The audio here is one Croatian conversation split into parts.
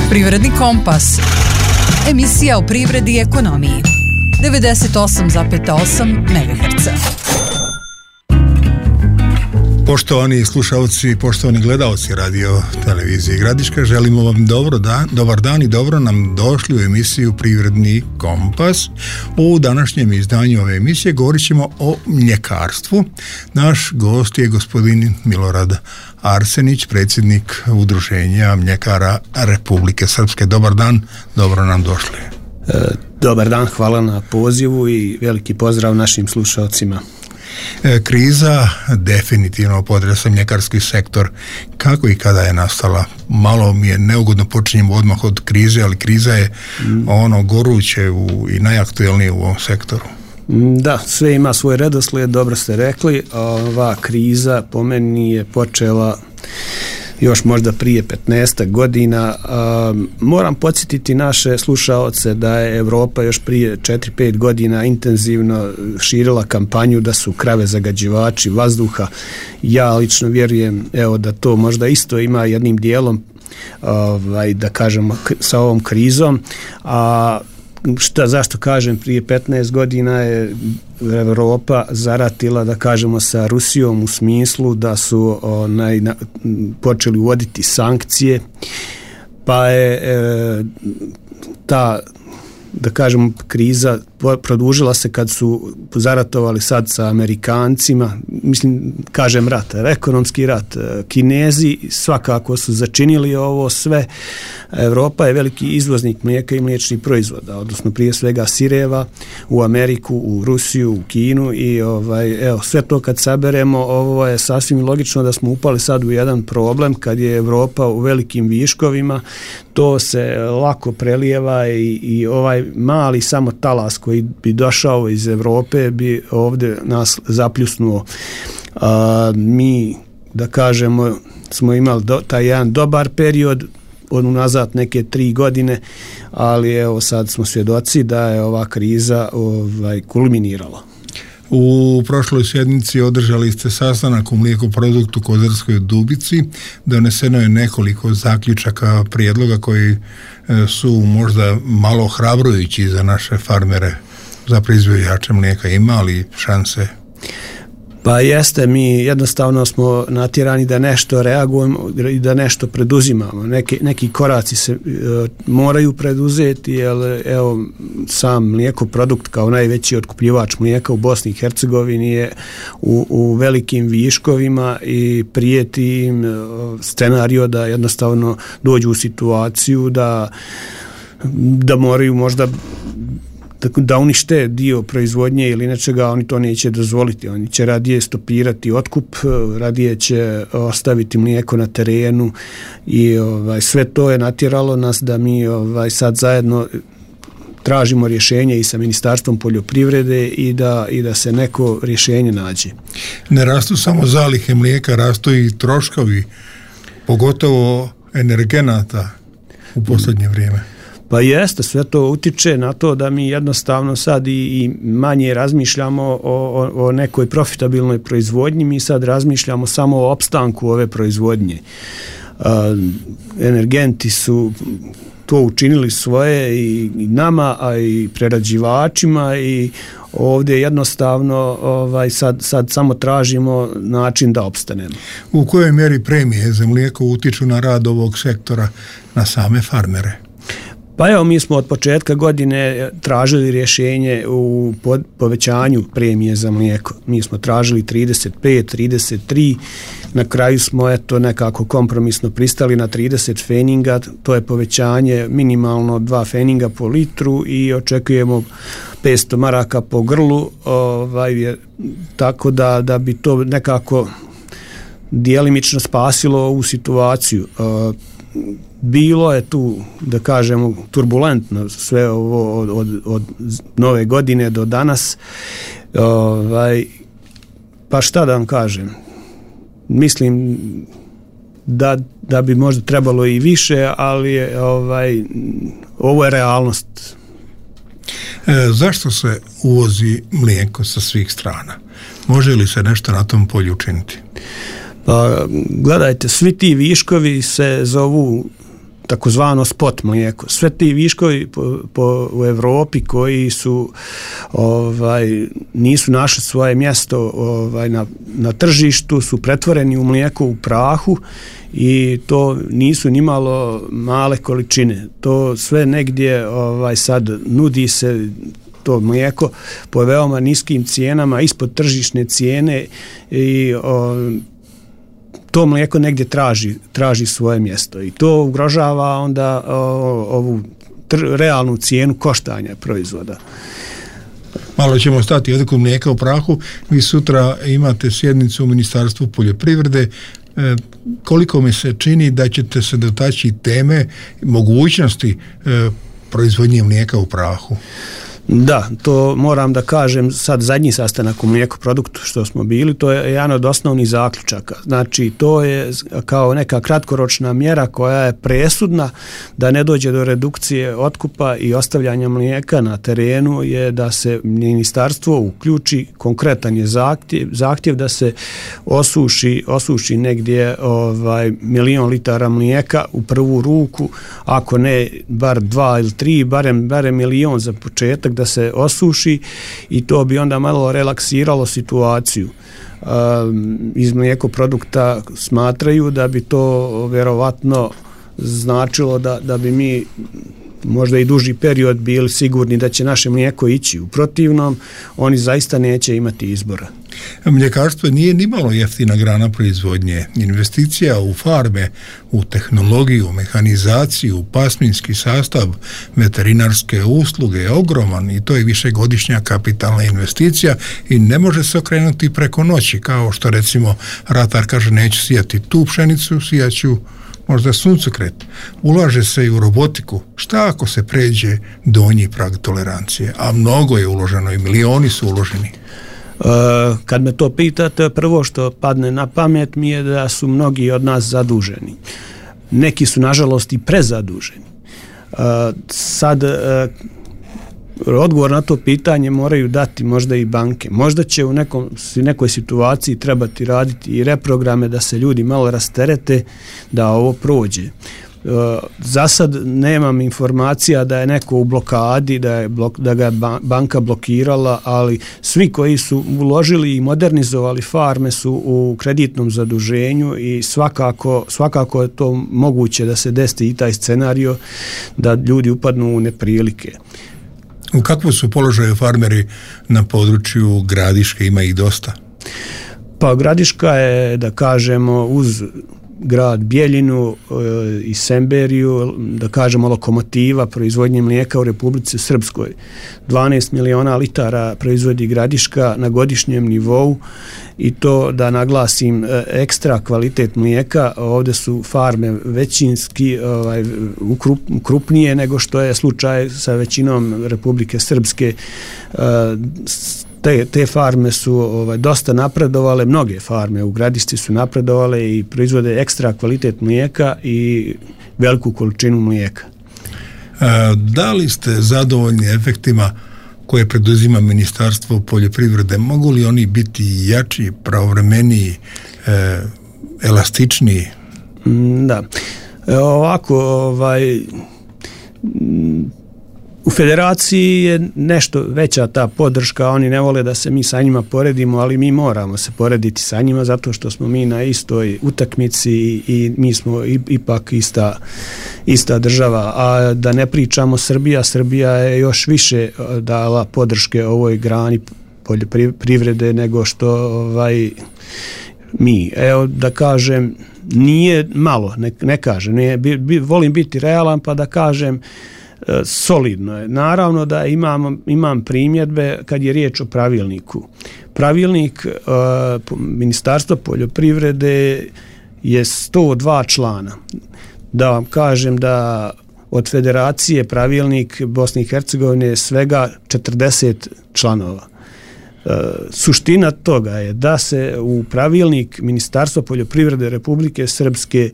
Privredni kompas. Emisija o privredi i ekonomiji. 98,8 MHz. Poštovani slušalci, poštovani gledalci radio televizije Gradiška, želimo vam dobar dan i dobro nam došli u emisiju Privredni kompas. U današnjem izdanju ove emisije govorit ćemo o mljekarstvu. Naš gost je gospodin Milorad Arsenić, predsjednik Udruženja mljekara Republike Srpske. Dobar dan, dobro nam došli. Dobar dan, hvala na pozivu i veliki pozdrav našim slušalcima. Kriza definitivno potresa mljekarski sektor. Kako i kada je nastala? Malo mi je neugodno, počinjemo odmah od krize, ali kriza je ono goruće i najaktuelnije u ovom sektoru. Da, sve ima svoj redoslijed, dobro ste rekli. Ova kriza po meni je počela još možda prije 15 godina. Moram podsjetiti naše slušaoce da je Europa još prije 4-5 godina intenzivno širila kampanju da su krave zagađivači vazduha. Ja lično vjerujem da to možda isto ima jednim dijelom da kažemo sa ovom krizom, a zašto kažem prije 15 godina je Europa zaratila, da kažemo, sa Rusijom u smislu da su počeli uvoditi sankcije, pa je ta, da kažemo, kriza produžila se kad su zaratovali sad sa Amerikancima, kažem rat, ekonomski rat. Kinezi svakako su začinili ovo sve. Europa je veliki izvoznik mlijeka i mliječnih proizvoda, odnosno prije svega sireva u Ameriku, u Rusiju, u Kinu i sve to kad saberemo, ovo je sasvim logično da smo upali sad u jedan problem kad je Europa u velikim viškovima. To se lako prelijeva i ovaj mali samo talas koji bi došao iz Europe bi ovdje nas zapljusnuo. Mi, da kažemo, smo imali taj jedan dobar period od unazad neke 3 godine, ali sad smo svjedoci da je ova kriza kulminirala. U prošloj sjednici održali ste sastanak u mlijekoproduktu Kozarskoj Dubici. Doneseno je nekoliko zaključaka, prijedloga koji su možda malo hrabrujući za naše farmere, za proizvođače mlijeka. Ima li šanse? Pa jeste, mi jednostavno smo natjerani da nešto reagujemo i da nešto preduzimamo. Neki koraci se moraju preduzeti, jer sam mlijekoprodukt kao najveći otkupljivač mlijeka u Bosni i Hercegovini je u velikim viškovima i prijeti im scenario da jednostavno dođu u situaciju da moraju možda da unište dio proizvodnje ili nečega, oni to neće dozvoliti. Oni će radije stopirati otkup, radije će ostaviti mlijeko na terenu i sve to je natjeralo nas da mi sad zajedno tražimo rješenje i sa Ministarstvom poljoprivrede i da se neko rješenje nađe. Ne rastu samo zalihe mlijeka, rastu i troškovi, pogotovo energenata u posljednje vrijeme. Pa jeste, sve to utiče na to da mi jednostavno sad i manje razmišljamo o nekoj profitabilnoj proizvodnji, mi sad razmišljamo samo o opstanku ove proizvodnje. Energenti su to učinili svoje i nama, a i prerađivačima i ovdje jednostavno sad samo tražimo način da opstanemo. U kojoj mjeri premije za mlijeko utiču na rad ovog sektora, na same farmere? Pa mi smo od početka godine tražili rješenje u povećanju premije za mlijeko. Mi smo tražili 35, 33, na kraju smo nekako kompromisno pristali na 30 feninga, to je povećanje minimalno 2 feninga po litru i očekujemo 500 maraka po grlu, tako da bi to nekako djelimično spasilo ovu situaciju. Bilo je tu, da kažemo, turbulentno sve ovo od nove godine do danas. Pa šta da vam kažem? Mislim da bi možda trebalo i više, ali ovo je realnost. Zašto se uvozi mlijeko sa svih strana? Može li se nešto na tom polju učiniti? Pa gledajte, svi ti viškovi se zovu takozvano spot mlijeko. Sve ti viškovi u Europi koji su nisu našli svoje mjesto na tržištu su pretvoreni u mlijeko u prahu i to nisu nimalo male količine. To sve negdje sad nudi se to mlijeko po veoma niskim cijenama, ispod tržišne cijene i to mlijeko negdje traži svoje mjesto i to ugrožava onda ovu realnu cijenu koštanja proizvoda. Malo ćemo stati od mlijeka u prahu. Vi sutra imate sjednicu u Ministarstvu poljoprivrede. Koliko mi se čini da ćete se dotaći teme mogućnosti proizvodnje mlijeka u prahu? Da, to moram da kažem, sad zadnji sastanak u mlijekoproduktu što smo bili, to je jedan od osnovnih zaključaka. Znači, to je kao neka kratkoročna mjera koja je presudna da ne dođe do redukcije otkupa i ostavljanja mlijeka na terenu, je da se ministarstvo uključi, konkretan je zahtjev da se osuši negdje 1.000.000 litara mlijeka u prvu ruku, ako ne bar 2 ili 3, barem 1.000.000 za početak da se osuši i to bi onda malo relaksiralo situaciju. Iz mlijekoprodukta smatraju da bi to vjerovatno značilo da bi mi možda i duži period bili sigurni da će naše mlijeko ići. U protivnom, oni zaista neće imati izbora. Mljekarstvo nije nimalo jeftina grana proizvodnje. Investicija u farme, u tehnologiju, mehanizaciju, pasminski sastav, veterinarske usluge je ogroman i to je višegodišnja kapitalna investicija i ne može se okrenuti preko noći, kao što recimo ratar kaže neću sijati tu pšenicu, sijaću možda suncokret. Ulaže se i u robotiku. Šta ako se pređe donji prag tolerancije? A mnogo je uloženo i milioni su uloženi. Kad me to pitate, prvo što padne na pamet mi je da su mnogi od nas zaduženi. Neki su nažalost i prezaduženi. Sad odgovor na to pitanje moraju dati možda i banke. Možda će u nekoj situaciji trebati raditi i reprograme da se ljudi malo rasterete da ovo prođe. Za sad nemam informacija da je neko u blokadi, da ga je banka blokirala, ali svi koji su uložili i modernizovali farme su u kreditnom zaduženju i svakako je to moguće da se desi i taj scenario da ljudi upadnu u neprilike. U kakvom su položaju farmeri na području Gradiške, ima ih dosta? Pa Gradiška je, da kažemo, uz grad Bijeljinu i Semberiju, da kažemo lokomotiva proizvodnje mlijeka u Republici Srpskoj. 12 miliona litara proizvodi Gradiška na godišnjem nivou i to, da naglasim, ekstra kvalitet mlijeka. Ovdje su farme većinski krupnije nego što je slučaj sa većinom Republike Srpske. Te farme su dosta napredovale, mnoge farme u Gradišci su napredovale i proizvode ekstra kvalitet mlijeka i veliku količinu mlijeka. Da li ste zadovoljni efektima koje preduzima Ministarstvo poljoprivrede? Mogu li oni biti jači, pravovremeniji, elastičniji? Da. Ovako, u federaciji je nešto veća ta podrška, oni ne vole da se mi sa njima poredimo, ali mi moramo se porediti sa njima zato što smo mi na istoj utakmici i mi smo ipak ista država. A da ne pričamo Srbija je još više dala podrške ovoj grani poljoprivrede nego što mi. Evo, da kažem, nije malo, ne kažem, volim biti realan pa da kažem solidno je. Naravno da imam primjedbe kad je riječ o pravilniku. Pravilnik Ministarstva poljoprivrede je 102 člana. Da vam kažem da od federacije pravilnik Bosne i Hercegovine je svega 40 članova. Suština toga je da se u pravilnik Ministarstva poljoprivrede Republike Srpske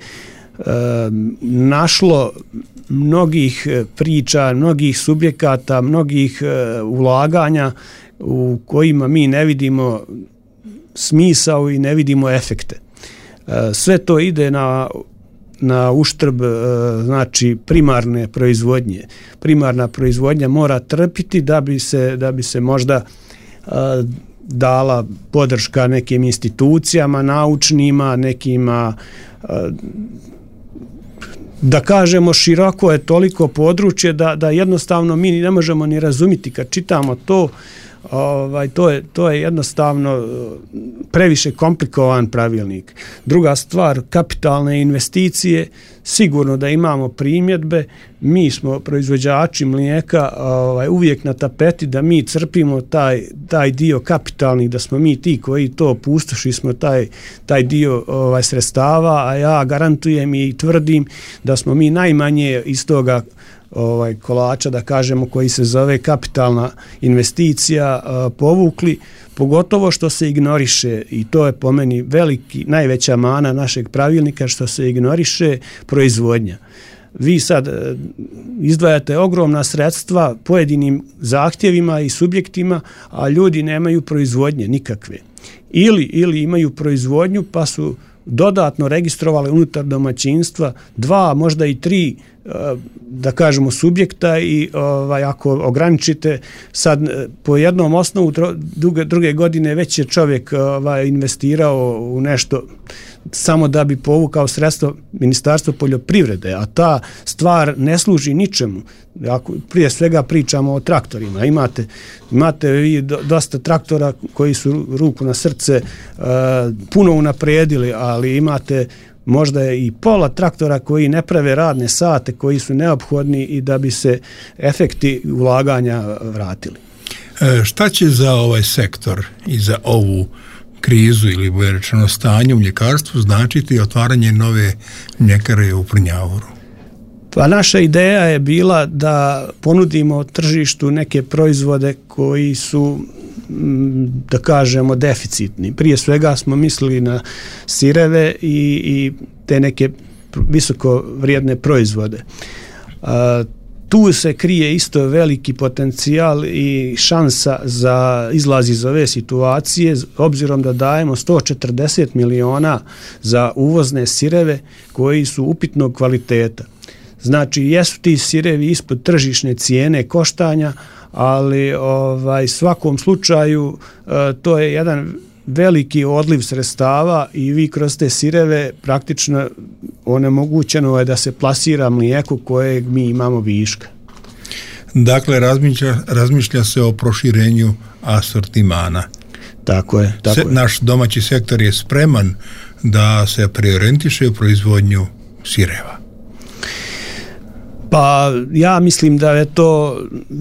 našlo mnogih priča, mnogih subjekata, mnogih ulaganja u kojima mi ne vidimo smisao i ne vidimo efekte. Sve to ide na uštrb znači primarne proizvodnje. Primarna proizvodnja mora trpiti da bi se možda dala podrška nekim institucijama, naučnima, nekima, da kažemo široko je toliko područje da jednostavno mi ne možemo ni razumjeti kad čitamo to. To je jednostavno previše komplikovan pravilnik. Druga stvar, kapitalne investicije, sigurno da imamo primjedbe, mi smo proizvođači mlijeka uvijek na tapeti da mi crpimo taj dio kapitalnih, da smo mi ti koji to pustoši smo taj dio sredstava, a ja garantujem i tvrdim da smo mi najmanje iz toga kolača, da kažemo, koji se zove kapitalna investicija povukli, pogotovo što se ignoriše, i to je po meni najveća mana našeg pravilnika, što se ignoriše proizvodnja. Vi sad izdvajate ogromna sredstva pojedinim zahtjevima i subjektima, a ljudi nemaju proizvodnje nikakve. Ili imaju proizvodnju pa su dodatno registrovali unutar domaćinstva 2, možda i 3, da kažemo, subjekta i ako ograničite sad po jednom osnovu, druge godine već je čovjek investirao u nešto samo da bi povukao sredstva Ministarstva poljoprivrede, a ta stvar ne služi ničemu. Prije svega pričamo o traktorima. Imate vi dosta traktora koji su, ruku na srce, puno unaprijedili, ali imate možda i pola traktora koji ne prave radne sate, koji su neophodni i da bi se efekti ulaganja vratili. Šta će za ovaj sektor i za ovu krizu ili bolje rečeno stanje u mljekarstvu značiti otvaranje nove mljekare u Prnjavoru? Pa naša ideja je bila da ponudimo tržištu neke proizvode koji su, da kažemo, deficitni. Prije svega smo mislili na sireve i te neke visoko vrijedne proizvode. Tu se krije isto veliki potencijal i šansa za izlaz iz ove situacije, obzirom da dajemo 140 miliona za uvozne sireve koji su upitnog kvaliteta. Znači, jesu ti sirevi ispod tržišne cijene koštanja, ali svakom slučaju to je jedan veliki odliv sredstava i vi kroz te sireve praktično onemogućeno je da se plasira mlijeko kojeg mi imamo viška. Dakle, razmišlja se o proširenju asortimana. Tako je. Naš domaći sektor je spreman da se preorijentiše u proizvodnju sireva. Pa ja mislim da je to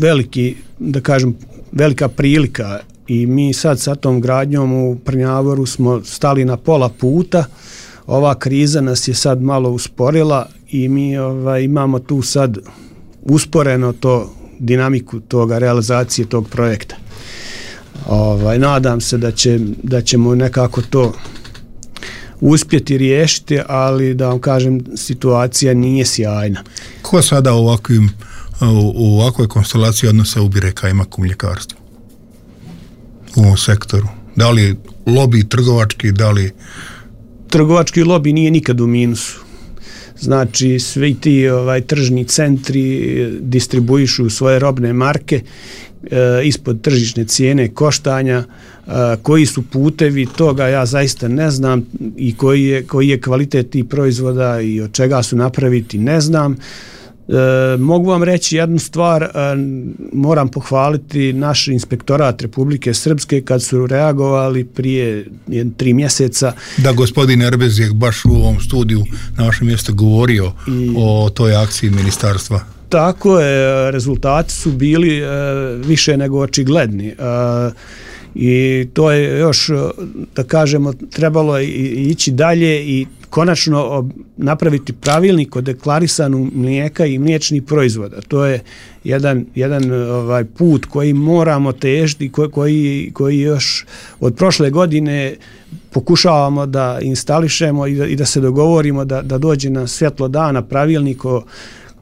velika prilika i mi sad sa tom gradnjom u Prnjavoru smo stali na pola puta. Ova kriza nas je sad malo usporila i mi imamo tu sad usporeno dinamiku toga, realizacije tog projekta. Nadam se da ćemo nekako to uspjeti riješiti, ali da vam kažem, situacija nije sjajna. Ko sada u ovakvoj konstelaciji odnosa ubire kajmak u mljekarstvu? U ovom sektoru? Da li lobi trgovački, Trgovački lobi nije nikad u minusu. Znači, svi ti tržni centri distribuišu svoje robne marke ispod tržišne cijene koštanja. Koji su putevi, toga ja zaista ne znam, i koji je kvalitet tih proizvoda i od čega su napraviti, ne znam. Mogu vam reći jednu stvar, moram pohvaliti naš inspektorat Republike Srpske kad su reagovali prije 3 mjeseca. Da, gospodin Erbez je baš u ovom studiju na vašem mjestu govorio o toj akciji ministarstva. Tako je, rezultati su bili više nego očigledni. I to je još, da kažemo, trebalo ići dalje i konačno napraviti pravilnik o deklarisanu mlijeka i mliječnih proizvoda. To je jedan put koji moramo težiti, koji još od prošle godine pokušavamo da instališemo i da se dogovorimo da dođe na svjetlo dana pravilnik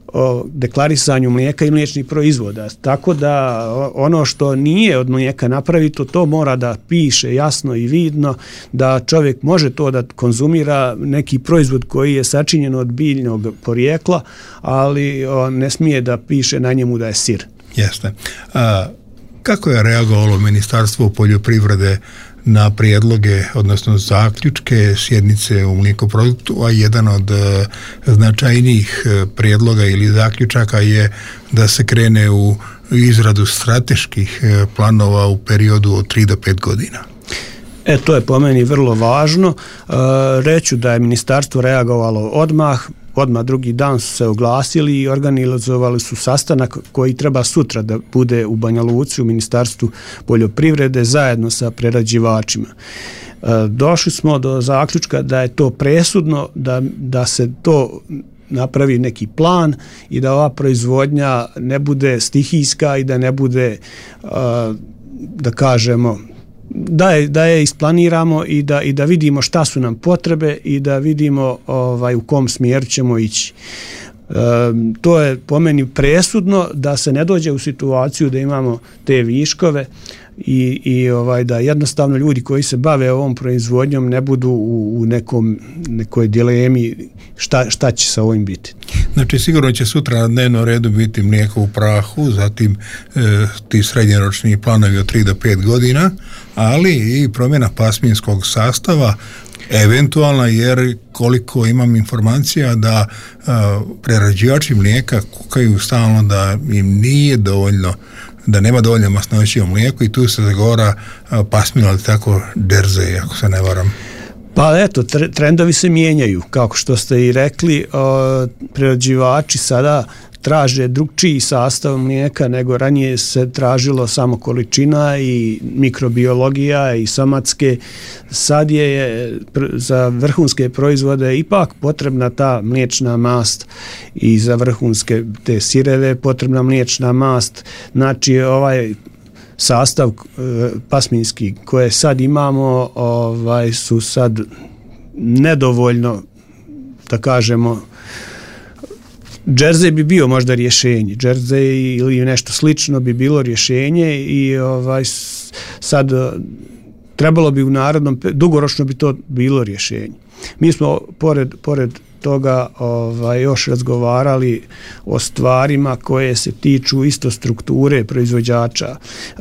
o deklarisanju mlijeka i mliječnih proizvoda. Tako da ono što nije od mlijeka napravito, to mora da piše jasno i vidno, da čovjek može to da konzumira neki proizvod koji je sačinjen od biljnog porijekla, ali ne smije da piše na njemu da je sir. Jeste. Kako je reagovalo Ministarstvo poljoprivrede na prijedloge, odnosno zaključke sjednice u mlijekoproduktu, a jedan od značajnijih prijedloga ili zaključaka je da se krene u izradu strateških planova u periodu od 3 do 5 godina? To je po meni vrlo važno. Reću da je ministarstvo reagovalo odmah drugi dan su se oglasili i organizovali su sastanak koji treba sutra da bude u Banja Luci u Ministarstvu poljoprivrede zajedno sa prerađivačima. Došli smo do zaključka da je to presudno, da se to napravi neki plan i da ova proizvodnja ne bude stihijska i da ne bude, da kažemo, da je isplaniramo i da vidimo šta su nam potrebe i da vidimo u kom smjeru ćemo ići. To je po meni presudno da se ne dođe u situaciju da imamo te viškove i da jednostavno ljudi koji se bave ovom proizvodnjom ne budu u nekoj dilemi šta će sa ovim biti. Znači sigurno će sutra na dnevnom redu biti mlijeko u prahu, zatim ti srednjoročni planovi od 3 do 5 godina, ali i promjena pasminskog sastava eventualna, jer koliko imam informacija da prerađivači mlijeka kukaju stalno da im nije dovoljno, da nema dovoljno masnoće u mlijeku i tu se zagovara pasmina, ali tako Jersey, ako se ne varam. Pa eto, trendovi se mijenjaju, kako što ste i rekli, prerađivači sada traže drugčiji sastav mlijeka nego ranije se tražilo samo količina i mikrobiologija i somatske. Sad je za vrhunske proizvode ipak potrebna ta mliječna mast i za vrhunske te sireve potrebna mliječna mast. Znači ovaj sastav pasminski koje sad imamo su sad nedovoljno, da kažemo, Jersey bi bio možda rješenje, Jersey ili nešto slično bi bilo rješenje i sad trebalo bi u narodnom, dugoročno bi to bilo rješenje. Mi smo pored toga još razgovarali o stvarima koje se tiču isto strukture proizvođača.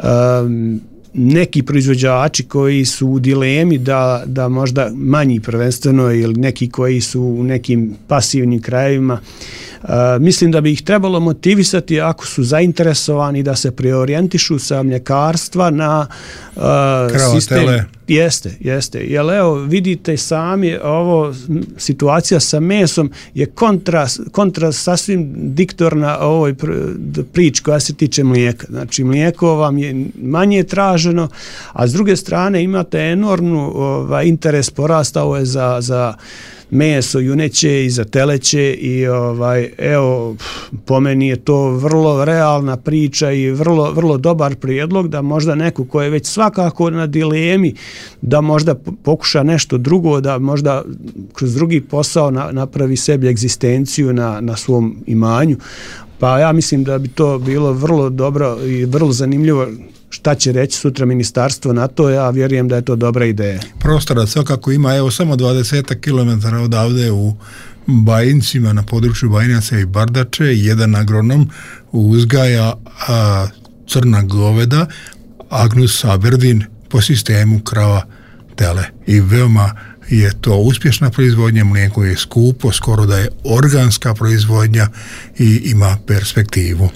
Neki proizvođači koji su u dilemi da možda manji prvenstveno ili neki koji su u nekim pasivnim krajevima, mislim da bi ih trebalo motivisati ako su zainteresovani da se preorijentišu sa mljekarstva na sistem. Jeste. Jer evo vidite sami, ovo situacija sa mesom je kontra sasvim diktorna ovoj priči koja se tiče mlijeka. Znači mlijeko vam je manje traženo, a s druge strane imate enormnu interes, porastao je za meso juneće i za teleće i evo po meni je to vrlo realna priča i vrlo, vrlo dobar prijedlog da možda neko ko je već svakako na dilemi da možda pokuša nešto drugo, da možda kroz drugi posao napravi sebi egzistenciju na svom imanju. Pa ja mislim da bi to bilo vrlo dobro i vrlo zanimljivo šta će reći sutra ministarstvo na to, ja vjerujem da je to dobra ideja. Prostora svakako ima, evo samo 20 km odavde u Bajincima, na području Bajinaca i Bardače, jedan agronom uzgaja crna goveda, Agnus Aberdeen, po sistemu krava tele i veoma je to uspješna proizvodnja, mlijeko je skupo, skoro da je organska proizvodnja i ima perspektivu.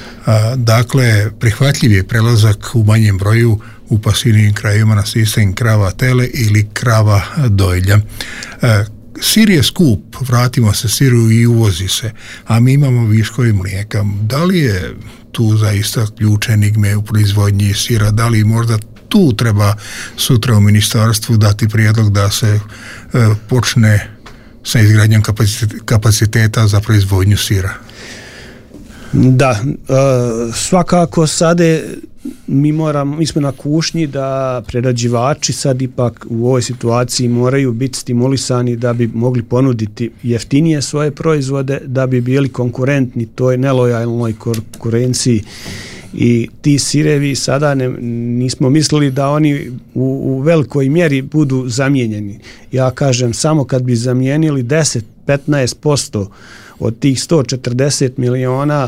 Dakle, prihvatljiv je prelazak u manjem broju u pasivnim krajevima na sistem krava tele ili krava dojlja. Sir je skup, vratimo se siru i uvozi se, a mi imamo viškovi mlijeka. Da li je tu zaista ključ enigme u proizvodnji sira? Da li možda tu treba sutra u ministarstvu dati prijedlog da se počne sa izgradnjom kapaciteta za proizvodnju sira? Da, svakako sada mi smo na kušnji da prerađivači sad ipak u ovoj situaciji moraju biti stimulisani da bi mogli ponuditi jeftinije svoje proizvode, da bi bili konkurentni toj nelojalnoj konkurenciji. I ti sirevi sada nismo mislili da oni u velikoj mjeri budu zamijenjeni. Ja kažem, samo kad bi zamijenili 10-15% od tih 140 miliona,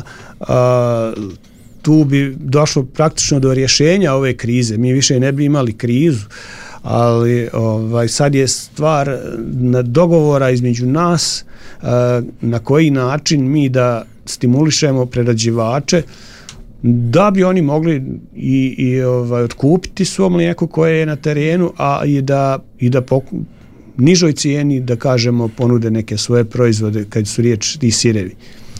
tu bi došlo praktično do rješenja ove krize. Mi više ne bi imali krizu, ali sad je stvar dogovora između nas na koji način mi da stimulišemo prerađivače da bi oni mogli i otkupiti svo mlijeko koje je na terenu, a i da po nižoj cijeni, da kažemo, ponude neke svoje proizvode kad su riječ ti sirevi.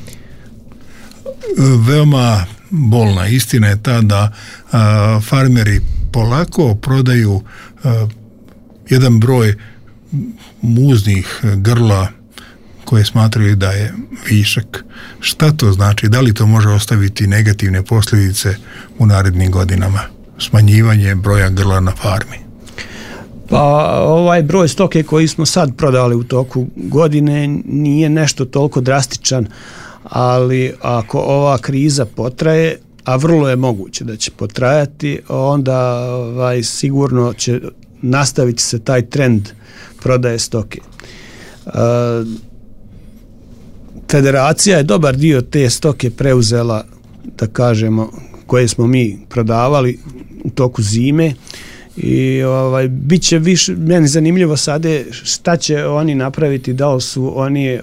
Veoma bolna istina je ta da farmeri polako prodaju jedan broj muznih grla koje smatraju da je višak. Šta to znači? Da li to može ostaviti negativne posljedice u narednim godinama? Smanjivanje broja grla na farmi? Pa ovaj broj stoke koji smo sad prodali u toku godine nije nešto toliko drastičan, ali ako ova kriza potraje, a vrlo je moguće da će potrajati, onda sigurno će nastaviti se taj trend prodaje stoke. Federacija je dobar dio te stoke preuzela, da kažemo, koje smo mi prodavali u toku zime, i bit će više, meni zanimljivo sada šta će oni napraviti, da li su oni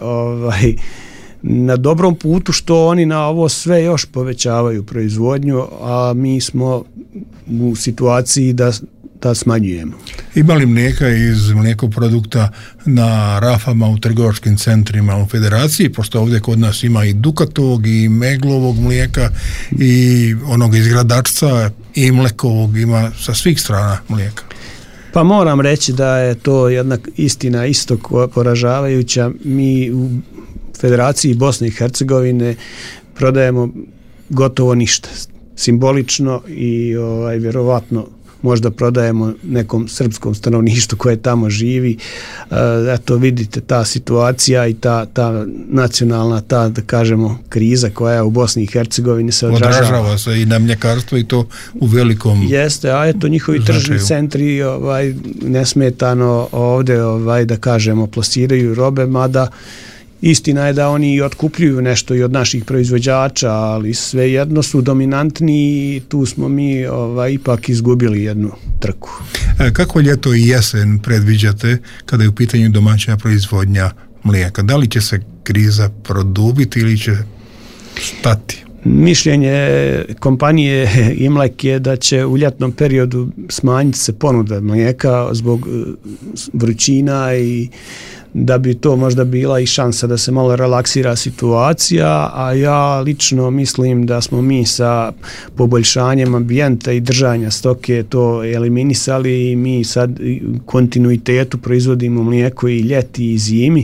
na dobrom putu što oni na ovo sve još povećavaju proizvodnju, a mi smo u situaciji da smanjujemo. Ima li mlijeka iz mlijekoprodukta na rafama u trgovačkim centrima u federaciji, pošto ovdje kod nas ima i Dukatovog i Meglovog mlijeka i onog iz Gradačca i Mlekovog, ima sa svih strana mlijeka? Pa moram reći da je to jedna istina isto poražavajuća. Mi u Federaciji Bosne i Hercegovine prodajemo gotovo ništa. Simbolično i vjerovatno možda prodajemo nekom srpskom stanovništvu koje tamo živi. Eto, vidite, ta situacija i ta nacionalna, da kažemo, kriza koja je u Bosni i Hercegovini se odražava se i na mljekarstvo, i to u velikom. Jeste, a eto, njihovi tržni centri nesmetano ovdje, da kažemo, plasiraju robe, mada istina je da oni i otkupljuju nešto i od naših proizvođača, ali svejedno su dominantni i tu smo mi ipak izgubili jednu trku. Kako ljeto i jesen predviđate kada je u pitanju domaća proizvodnja mlijeka? Da li će se kriza produbiti ili će stati? Mišljenje kompanije Imlek je da će u ljetnom periodu smanjiti se ponuda mlijeka zbog vrućina i da bi to možda bila i šansa da se malo relaksira situacija, a ja lično mislim da smo mi sa poboljšanjem ambijenta i držanja stoke to eliminisali i mi sad u kontinuitetu proizvodimo mlijeko i ljeti i zimi.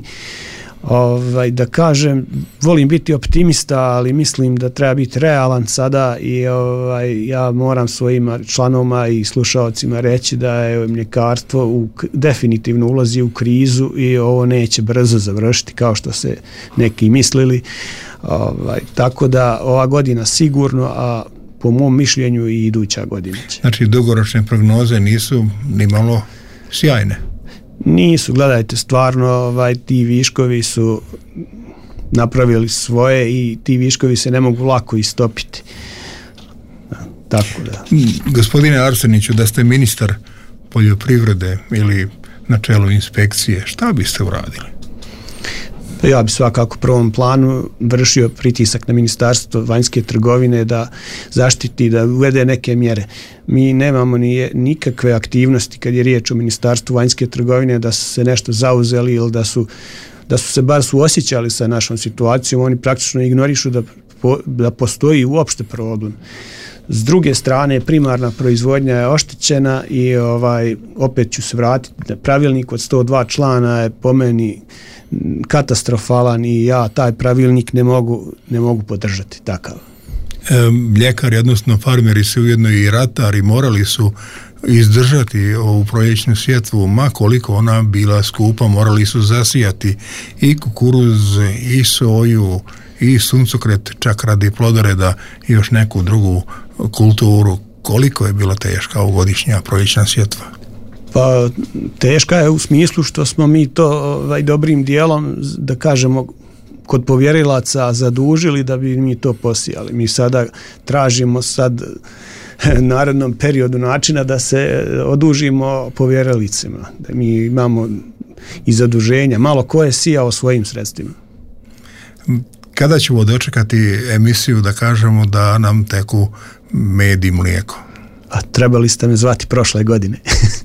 Da kažem, volim biti optimista, ali mislim da treba biti realan sada i ja moram svojim članovima i slušalcima reći da je mljekarstvo definitivno ulazi u krizu i ovo neće brzo završiti kao što se neki mislili. Tako da ova godina sigurno, a po mom mišljenju i iduća godina će. Znači, dugoročne prognoze nisu ni malo sjajne. Nisu, gledajte, stvarno ti viškovi su napravili svoje i ti viškovi se ne mogu lako istopiti. Tako da. Gospodine Arseniću, da ste ministar poljoprivrede ili na čelu inspekcije, šta biste uradili? Ja bi svakako u prvom planu vršio pritisak na Ministarstvo vanjske trgovine da zaštiti, da uvede neke mjere. Mi nemamo nikakve aktivnosti kad je riječ o Ministarstvu vanjske trgovine da su se nešto zauzeli ili da su se bar suosjećali sa našom situacijom. Oni praktično ignorišu da postoji uopšte problem. S druge strane, primarna proizvodnja je oštećena i opet ću se vratiti. Pravilnik od 102 člana je po meni katastrofalan i ja taj pravilnik ne mogu podržati takav. mljekari, odnosno farmeri su ujedno i ratari, morali su izdržati ovu proljećnu sjetvu, ma koliko ona bila skupa, morali su zasijati i kukuruz, i soju, i suncokret, čak radi plodoreda i još neku drugu kulturu. Koliko je bila teška ovogodišnja proljećna sjetva? Pa teška je u smislu što smo mi to dobrim dijelom, da kažemo, kod povjerilaca zadužili da bi mi to posijali. Mi sada tražimo narednom periodu načina da se odužimo povjerilicima. Da mi imamo i zaduženja. Malo ko je sijao svojim sredstvima. Kada ćemo dočekati emisiju da kažemo da nam teku med i mlijeko? A trebali ste me zvati prošle godine.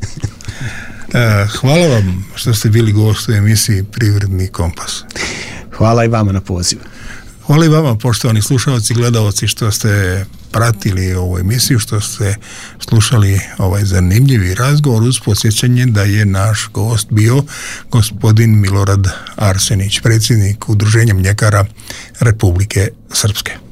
Hvala vam što ste bili gost u emisiji Privredni kompas. Hvala i vama na pozivu. Hvala i vama, poštovani slušalci i gledalci, što ste pratili ovu emisiju, što ste slušali ovaj zanimljivi razgovor, uz podsjećanje da je naš gost bio gospodin Milorad Arsenić, predsjednik Udruženja mljekara Republike Srpske.